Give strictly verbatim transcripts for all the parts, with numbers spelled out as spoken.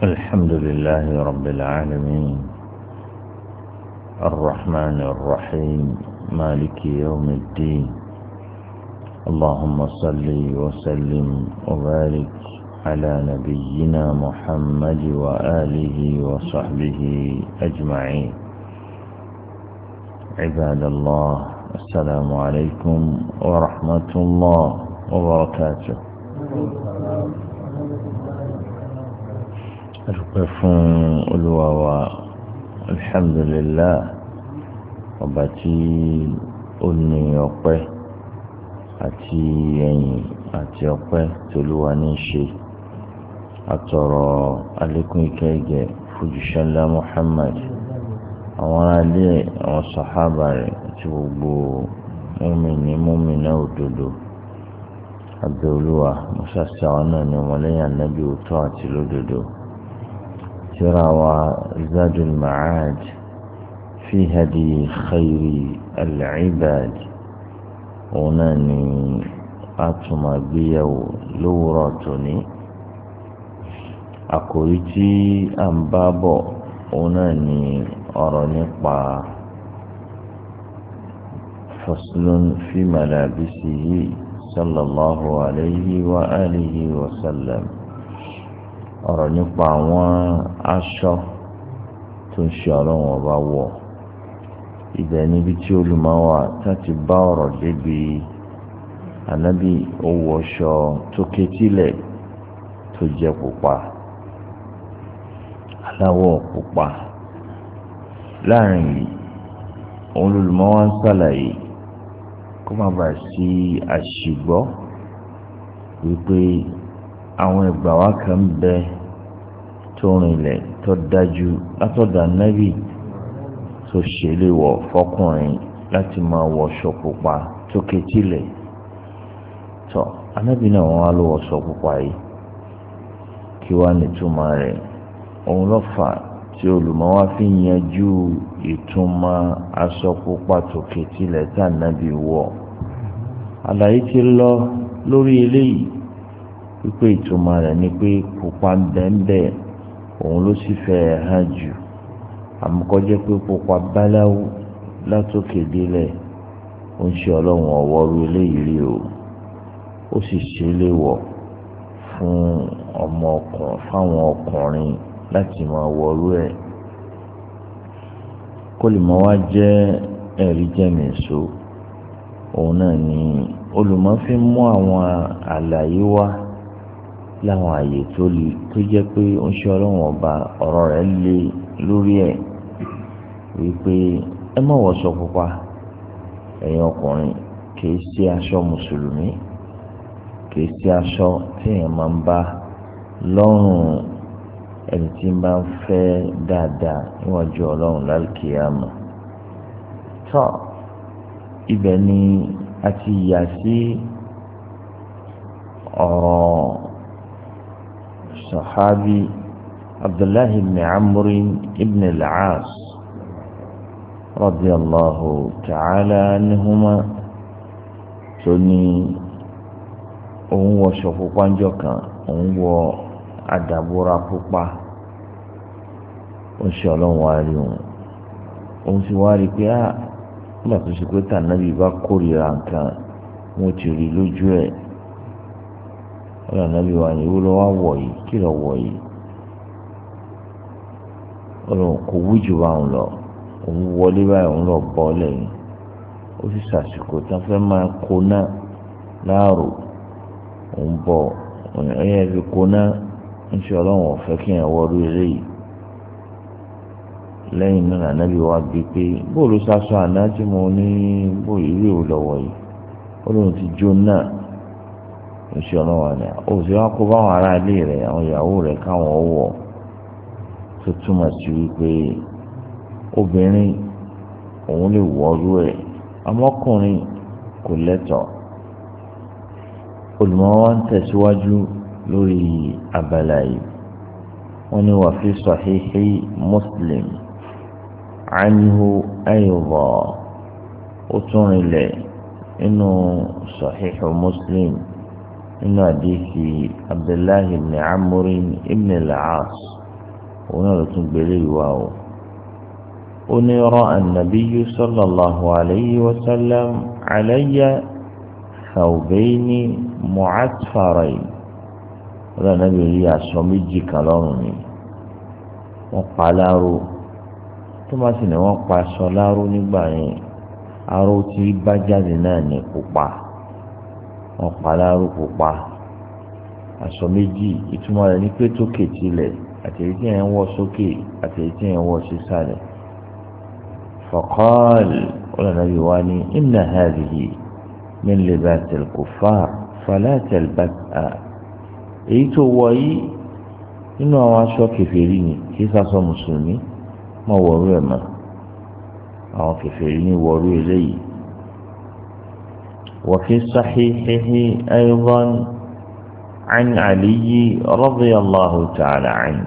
الحمد لله رب العالمين الرحمن الرحيم مالك يوم الدين اللهم صل وسلم وبارك على نبينا محمد وآله وصحبه أجمعين. عباد الله، السلام عليكم ورحمة الله وبركاته. adúpẹ́ fún Olúwa wa alhamdulillah, ọba tí ó ní ọpẹ́ àti ẹ̀yìn àti ọpẹ́ tí Olúwa ní í ṣe. àtọrọ àlékún ìkẹ́ ìgẹ̀ fújìṣẹ́ ńlá Muhammad, àwọn aráalé àwọn sàhábà rẹ̀ àti gbogbo mùmínì mùmínà òdodo. abẹ́ Olúwa mọ́ṣáṣí àwọn náà ní ọmọlẹ́yìn ànábì òótọ́ àti lódodo. ترى زاد المعاد في هدي خير العباد، وناني أتما بيو لوراتني أكوريتي أمبابو وناني أرنقا فصل في ملابسه صلى الله عليه وآله وسلم. ọ̀rọ̀ nípa àwọn aṣọ tó ń ṣe ọlọ́run ọba wọ̀. ibẹ̀ níbi tí olùmọ̀wá láti bá ọ̀rọ̀ débi ànábì ó wọṣọ tó ketílẹ̀ tó jẹ́ pupa, aláwọ̀ pupa. láàrin yìí òun olùmọ̀wá ń ṣàlàyé kó má bàa sí àṣìgbọ́ wípé àwọn ìgbà wa kan bẹ tó rinlẹ̀ tó dájú látọ̀dọ̀ ànábì tó ṣẹlẹ̀ wọ̀ fọkùnrin láti máa wọṣọ pupa tó ketílẹ̀. tó ànábì náà wọn á lọ wọṣọ pupa yìí, kí wàá nìtumọ̀ rẹ̀. òun ló fà tí olùmọ̀ wá fi yanjú ìtumọ̀ aṣọ pupa tó ketílẹ̀ tí ànábì wọ̀. àlàyé ti lọ lórí eléyìí wípé ìtumọ̀ rẹ̀ ni pé pupa bẹ́ẹ̀ òun ló sì fẹ́ hàn jù. àmúkọ́jẹ́ pé pupa báláwú látòkè délẹ̀ ó ń ṣe ọlọ́run ọ̀wọ́rú eléyìí rí o. ó sì ṣe é léwọ̀ fún ọmọ ọkùnrin fáwọn ọkùnrin láti máa wọrú ẹ̀. kó lè mọ́ wá jẹ́ ẹ̀rí jẹ́mìíso, òun náà ni olùmọ̀ fi mú àwọn àlàyé wá láwọn àyè tó le tó jẹ́ pé ó ń ṣe ọlọ́run ọba ọ̀rọ̀ rẹ̀ lé lórí ẹ̀ wípé ẹ má wọṣọ pupa ẹ̀yin ọkùnrin, kìí ṣe aṣọ mùsùlùmí, kìí ṣe aṣọ tí èèyàn máa ń bá lọ́rùn ẹni tí ń bá ń fẹ́ dáadáa níwájú ọlọ́run lálùkìyàmà. tó ibẹ̀ ni a ti yà sí ọ̀rọ̀ صحابي عبد الله بن عمرو بن العاص رضي الله تعالى عنهما توني òun wọṣọ pupa ńjọ́ kan, òun wọ àdàbòrà pupa. ó ṣe ọlọ́run wá rí òun òun sì wá rí pé á nígbà tó ṣe pé tànàbí bá kórìíra nǹkan wọn ti rí lójú ẹ̀. ọ̀rọ̀ nàbí wa ni ìwúlò wa wọ̀ yìí, kí lọ wọ̀ yìí. ọ̀rọ̀ kò wújù bá òun lọ, òun wọlé báyìí òun lọ bọ́ lẹ́yìn. ó sì ṣàṣìkò tí wọ́n fẹ́ máa kó náà láàrò, òun bọ̀ ẹ̀yẹ fi kó náà ń ṣe ọlọ́run ọ̀fẹ́ kí ẹ̀ wọ́ọ́rú eléyìí. lẹ́yìn náà nàbí wa bí pé bóòlù sásọ àná tí mo ní bóòlù ìwé ò lọ́wọ́ yìí, ó lóun ti jó náà. oṣù ọlọ́wọ́ ni ó sì wá kó báwọn ará ilé rẹ̀ àwọn ìyàwó rẹ̀ káwọn ọwọ́ tó túmọ̀ sí wípé obìnrin òun lè wọ́ọ́rú ẹ̀, ọmọkùnrin kò lẹ́tọ̀ọ́. olùmọ̀ wa ń tẹ̀síwájú lórí abala yìí. wọ́n ní wà fi sahihi Muslim anhu aywa, ó tún rinlẹ̀ nínú sahihi Muslim nínú àdìsí abdullahi ibn amr ibn al-aas òun náà ló tún gbélé ìwà o. ó ní ra'a an-nabiyyu sallallahu alayhi wa sallam alayya thawbayni mu'atfarayn. ó lọ́nà nàbí rí aṣọ méjì kan lọ́rùn mi wọ́n pa láró. tó má sì ní wọ́n pa aṣọ láró nígbà yẹn aró tí bá jáde náà ní pupa wọ́n pa láró pupa. aṣọ méjì ìtumọ̀ rẹ̀ ní pé tókè tilẹ̀ àti èyí tí yẹn ń wọ̀ sókè àti èyí tí yẹn ń wọ̀ sísàlẹ̀. faqal ọlọ́nàbí wa ní inna hadhihi min libasil kuffar fala talbasha. èyí tó wọ̀ yìí nínú àwọn aṣọ kèfèrí ni kì í sàṣọ mùsùlùmí má wọ̀rú ẹ̀ mọ́ àwọn kèfèrí ní wọ̀rú eléyìí. wa fi sahihihi aydan عن علي رضي الله تعالى عنه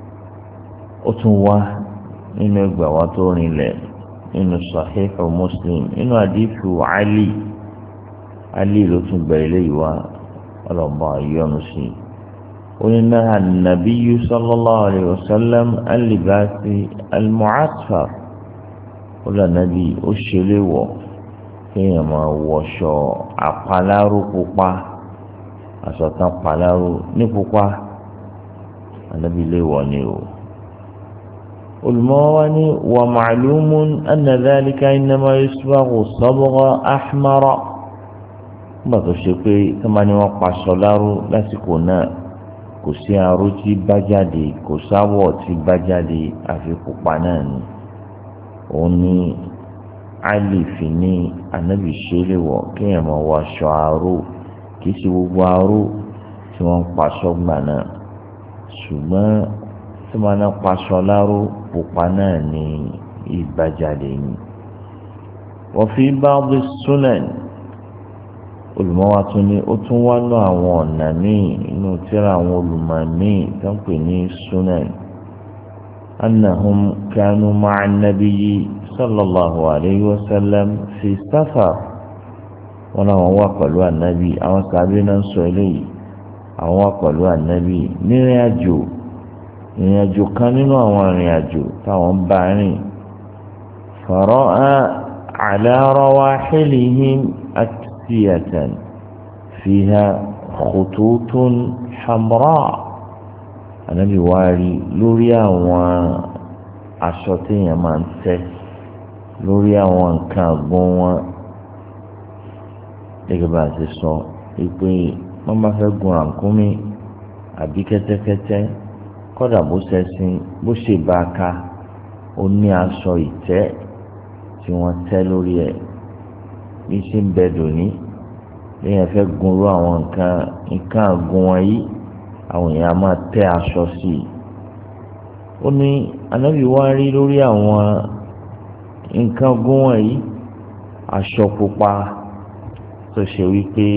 أتوا إنه بواتون له إنه صحيح مسلم إنه حديث علي علي لتن بيلي وربا يونسي ولنها النبي صلى الله عليه وسلم اللباس المعصفر ولا نبي أشلو كيما وشو أقلارو قطع asọ̀tàn pàlárò ní pupa Ànábì lè wọ̀ ni o. olùmọ̀wá ní wà ma'lumun anna dhalika innama yusbaghu sabgha ahmara. nígbà tó ṣe pé tó máa ní wọ́n paṣọ láró lásìkò náà kò sí aró tí bá jáde kò sáwọ̀ tí bá jáde àfi pupa náà ni. òun ní Àlì fi ní Ànábì ṣe lè wọ̀ kéèyàn máa wọ aṣọ aró kìí ṣe gbogbo aró tí wọ́n ń paṣọ gbà náà ṣùgbọ́n tí wọ́n náà paṣọ láró pupa náà ní ìbàjáde ni. wọ́n fi ba'd as-sunan olùmọ́wá tún ní ó tún wá lọ àwọn ọ̀nà míì inú tírà àwọn olùmọ̀ míì tó ń pè ní sunan annahum kanu ma'a an-nabiyyi sallallahu alayhi wa sallam fi safar. wọn làwọn wà pẹ̀lú ànábì àwọn sàbí náà ń sọ eléyìí àwọn wà pẹ̀lú ànábì nírìn àjò ìrìn àjò kan nínú àwọn ìrìn àjò táwọn ń bá rìn. fara'a ala rawahilihim aksiyatan fiha khututun hamra. ànábì wá rí lórí àwọn aṣọ téèyàn máa ń tẹ́ lórí àwọn nǹkan àgbọn wọn gẹ́gẹ́ bá a ti sọ pé wọ́n bá fẹ́ gun àǹkúmí àbí kẹ́tẹ́kẹ́tẹ́ kọ́dà bó ṣẹ̀sìn bó ṣe bá a ká ó ní aṣọ ìtẹ́ tí wọ́n tẹ́ lórí ẹ̀ bí ṣe ń bẹ dòní lẹ́yìn fẹ́ gunrú àwọn nǹkan nǹkan àgùn wọn yìí àwọn èèyàn máa tẹ́ aṣọ sí i. ó ní Ànábì wá rí lórí àwọn nǹkan àgùn wọn yìí aṣọ pupa tó ṣe wípé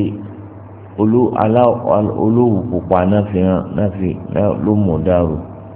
olówù pupa náà fi hàn náà fi ló mú dàrú.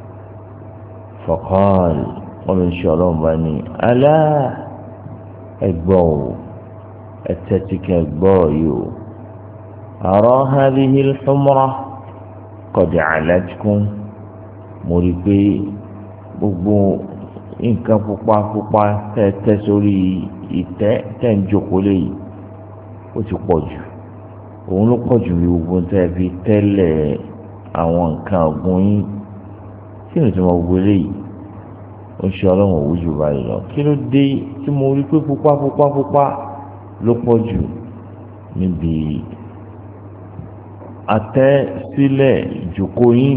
faqal wọn lè ṣe ọlọ́run bá ní alá ẹgbọ́ ò ẹtẹ́tìkẹ́ ẹgbọ́ yìí o. ara hadhihi al-humra qad alatkum mo rí pé gbogbo nǹkan pupa pupa tẹ́ tẹ́ sórí ìtẹ́ tẹ́ ń jókòó léyìí ó ti pọ̀ jù òun ló pọ̀ jù gbogbo tẹ́ fi tẹ́lẹ̀ àwọn nǹkan ọ̀gbun yín kí ni tí mo gbé léyìí ó ṣe ọlọ́run òwú jù báyìí lọ. kí ló dé tí mo rí pé pupa pupa pupa ló pọ̀ jù níbi àtẹ́ sílẹ̀ ìjókòó yín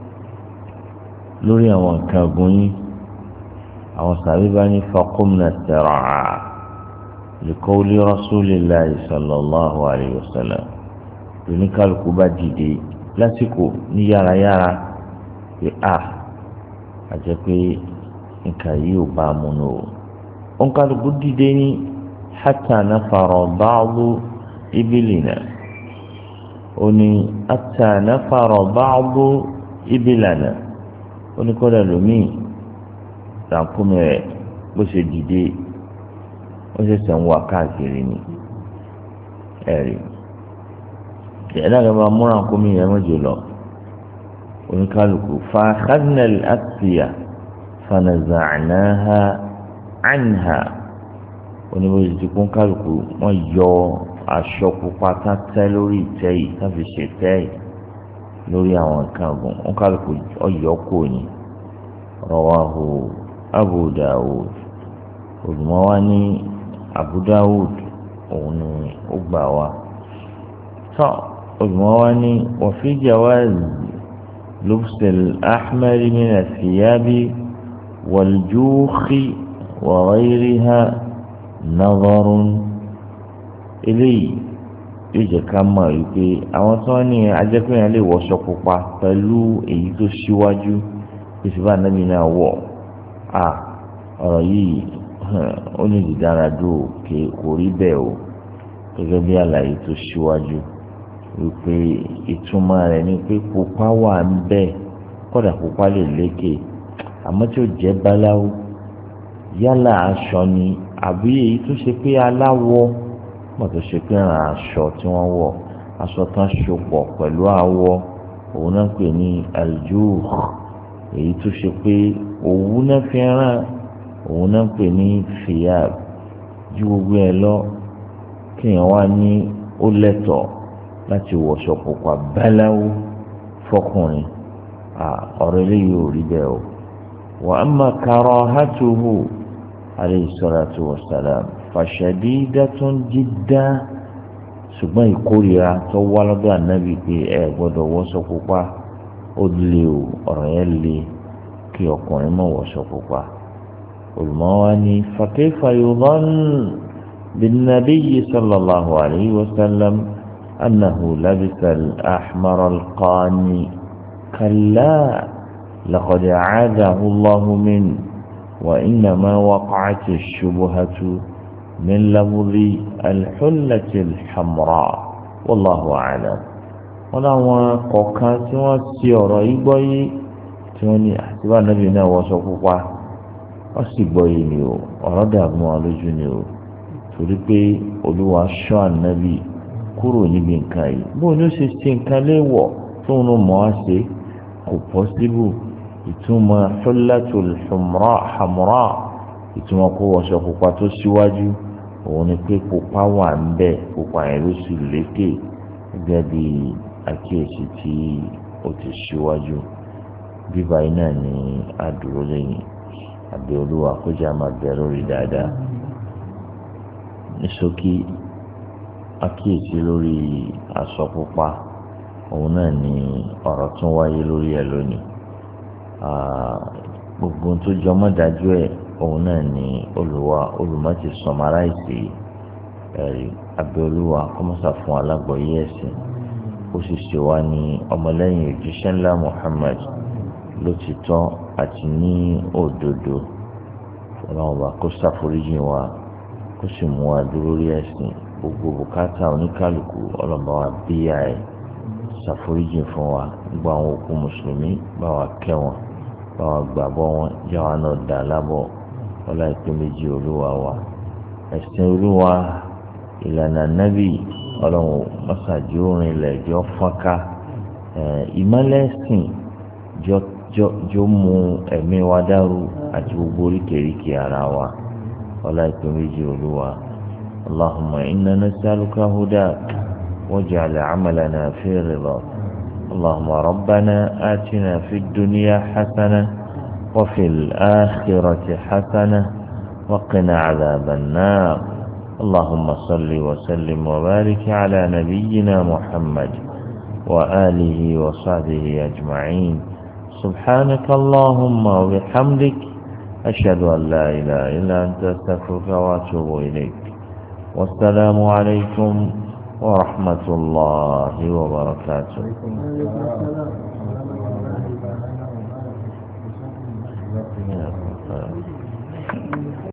lórí àwọn nǹkan ọ̀gbun yín. àwọn sàbí bá ní faqumna sir'a likawli rasulillahi sallallahu alayhi wa sallam oníkàlùkù bá dìde lásìkò ní yárayára pé a àjẹ pé nǹkan yìí ò bá mu nù o. oníkàlùkù dìde ní hatta nafara ba'du ibilina ó ní hatta nafara ba'du ibilana ó ní kọ́dà lómìn ràkúnmí rẹ̀ bó ṣe dìde ó ṣe sàn wá káàkiri ni ẹ̀rí ẹ̀dá kan bá múra kó mi yẹn mọ́jọ lọ oníkálukú fàákàdínà àtìyà fanaza'naha anha oníbòsí ti kún kálukú wọ́n yọ aṣọ pupa tá tẹ́ lórí ìtẹ́ yìí tá fi ṣe tẹ́ yìí lórí àwọn nǹkan ọ̀gbìn wọ́n kálukú ọ̀yọ́ kò ní rawahu Abu Dawud olùmọ̀ wa ní Abu Dawud òun ni ó gbà wá tó olùmọ̀ wa ní wa fi jawaz lubs al-ahmar min ath-thiyabi wal-jukhi wa ghayriha nadharun eléyìí yóò jẹ́ ká mọ̀ wípé àwọn tí wọ́n ní ajẹ́pẹ́yàn lè wọṣọ pupa pẹ̀lú èyí tó ṣíwájú ìṣùbà nàbì náà wọ̀ à ọ̀rọ̀ yìí ó ní ìdáradó òkè kò rí bẹ́ẹ̀ o gẹ́gẹ́ bí àlàyé tó ṣíwájú wípé ìtumọ̀ rẹ̀ ni pé pupa wà ń bẹ kódà pupa lè lékè àmọ́ tí ó jẹ́ báláwo yálà aṣọ ni àbí èyí tó ṣe pé aláwọ̀ mọ̀ tó ṣe pé ràn aṣọ tí wọ́n wọ̀ aṣọ tán ṣopọ̀ pẹ̀lú àwọ̀ òun náà pè ní aljuh èyí tó ṣe pé òwú náà fi ràn òun náà pè ní fìyàb ju gbogbo ẹ lọ kéèyàn wá ní ó lẹ́tọ̀ọ́ láti wọṣọ pupa báláwo fọkùnrin ọ̀rọ̀ eléyìí ò rí bẹ́ẹ̀ o wa amma karahatuhu alayhi salatu wassalam fashadidatun jidda ṣùgbọ́n ìkórìíra tó wá lọ́dọ̀ ànábì pé ẹ gbọ́dọ̀ wọṣọ pupa ó lé o ọ̀rọ̀ yẹn lé kí ọkùnrin má wọṣọ pupa olùmọ́wá ní fakayfa yudhann bin-nabiyyi sallallahu alayhi wa sallam annahu labisa al-ahmara al-qani kalla laqad aadahu Allahu min wa innama waqa'ati ash-shubhatu min lafzi al-hullati al-hamra wallahu a'lam. wọn làwọn kọ̀ọ̀kan tí wọ́n ti ọ̀rọ̀ yìí gbọ́ yìí tí wọ́n ní àtibá nàbì náà wọṣọ pupa wọ́n sì gbọ́ yìí ni o ọ̀rọ̀ dààmú wọn lójú ni o torí pé olúwa ṣọ́ ànábì kúrò níbi nǹkan yìí bóun ló ṣe ṣe nǹkan léèwọ̀ tóun ló mọ̀ á ṣe kò pọ́síbù ìtumọ̀ hullatul hamra ìtumọ̀ kó wọṣọ pupa tó síwájú òun ni pé pupa wà ń bẹ pupa yẹn ló sì lékè gẹ́gẹ́ bí àkíyèsí tí ó ti síwájú bíbá yìí náà ní àdúró lẹ́yìn àbí olúwa kójà máa bẹ̀rẹ̀ lórí dáadáa ní ṣókí àkíyèsí lórí aṣọ pupa òun náà ní ọ̀rọ̀ tún wáyé lórí ẹ̀ lónìí gbogbo tó jọmọ́ dájú ẹ̀ òun náà ní olùwà olùmọ̀ ti sọmaráìsì ẹ̀rí abẹ́olúwa kọ́mọ́sà fún alágbọ̀yé ẹ̀sìn ó sì ṣe wá ní ọmọlẹ́yìn òjíṣẹ́ ńlá Muhammad lótìtọ́ àti ní òdodo ọlọ́run bá kó ṣàforíjì wa kó sì mú wa dúró rí ẹ̀sìn gbogbo bùkátà oníkálukú ọlọ́run bá wa bíyà ẹ̀ ṣàforíjì fún wa gbogbo àwọn òkú mùsùlùmí bá wa kẹ́ wọn bá wa gbàgbọ́ wọn jáwa náà dà lábọ̀ ọlá ìpè méjì olúwa wa ẹ̀sìn olúwa ìlànà nábì ọlọ́run mọ́sàájú orin ilẹ̀ jọ fọ́nká ìmọ̀lẹ́sìn jọ jọ jọ mú ẹ̀mí wa dàrú àti gbogbo oríkèéríkèé ara wa ọlá ìpè méjì olúwa allahumma inna nas'aluka hudak waj'al 'amalana fi ridak allahumma rabbana atina fid dunya hasanah wa fil akhirati hasanah wa qina 'adhaban nar اللهم صل وسلم وبارك على نبينا محمد وآله وصحبه أجمعين سبحانك اللهم وبحمدك أشهد أن لا إله إلا أنت أستغفرك وأتوب إليك والسلام عليكم ورحمة الله وبركاته.